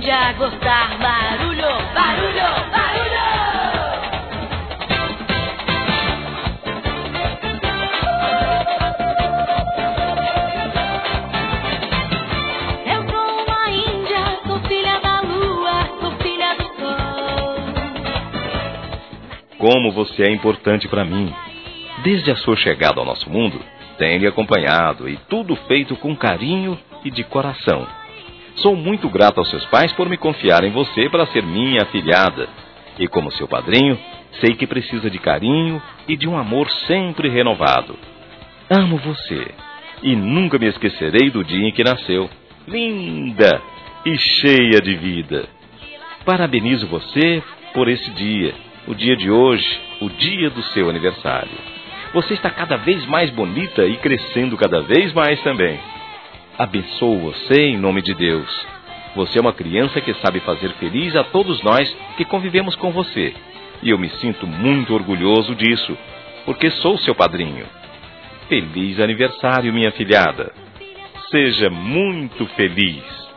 Índia gostar. Barulho, barulho, barulho! Eu sou uma índia, sou filha da lua, sou filha do sol. Como você é importante para mim. Desde a sua chegada ao nosso mundo, tenho lhe acompanhado e tudo feito com carinho e de coração. Sou muito grato aos seus pais por me confiar em você para ser minha afilhada. E como seu padrinho, sei que precisa de carinho e de um amor sempre renovado. Amo você e nunca me esquecerei do dia em que nasceu. Linda e cheia de vida. Parabenizo você por esse dia, o dia de hoje, o dia do seu aniversário. Você está cada vez mais bonita e crescendo cada vez mais também. Abençoo você em nome de Deus. Você é uma criança que sabe fazer feliz a todos nós que convivemos com você. E eu me sinto muito orgulhoso disso, porque sou seu padrinho. Feliz aniversário, minha filhada. Seja muito feliz.